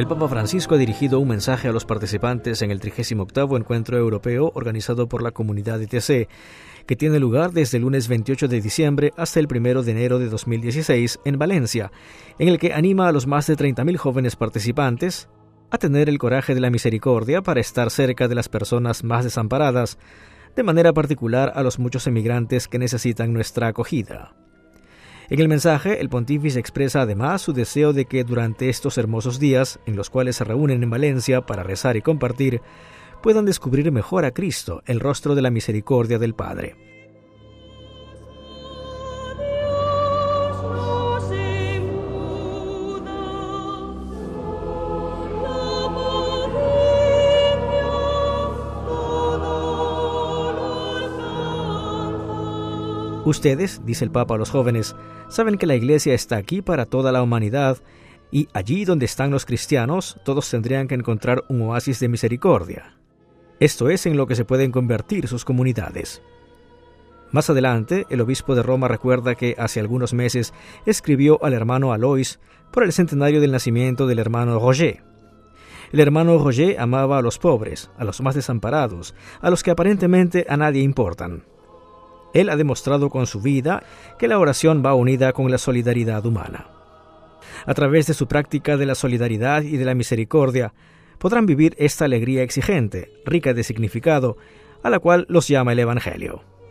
El Papa Francisco ha dirigido un mensaje a los participantes en el 38º Encuentro Europeo organizado por la Comunidad ETC, que tiene lugar desde el lunes 28 de diciembre hasta el 1 de enero de 2016 en Valencia, en el que anima a los más de 30.000 jóvenes participantes a tener el coraje de la misericordia para estar cerca de las personas más desamparadas, de manera particular a los muchos emigrantes que necesitan nuestra acogida. En el mensaje, el pontífice expresa además su deseo de que durante estos hermosos días, en los cuales se reúnen en Valencia para rezar y compartir, puedan descubrir mejor a Cristo, el rostro de la misericordia del Padre. Ustedes, dice el Papa a los jóvenes, saben que la Iglesia está aquí para toda la humanidad y allí donde están los cristianos, todos tendrían que encontrar un oasis de misericordia. Esto es en lo que se pueden convertir sus comunidades. Más adelante, el obispo de Roma recuerda que hace algunos meses escribió al hermano Alois por el centenario del nacimiento del hermano Roger. El hermano Roger amaba a los pobres, a los más desamparados, a los que aparentemente a nadie importan. Él ha demostrado con su vida que la oración va unida con la solidaridad humana. A través de su práctica de la solidaridad y de la misericordia, podrán vivir esta alegría exigente, rica de significado, a la cual los llama el Evangelio.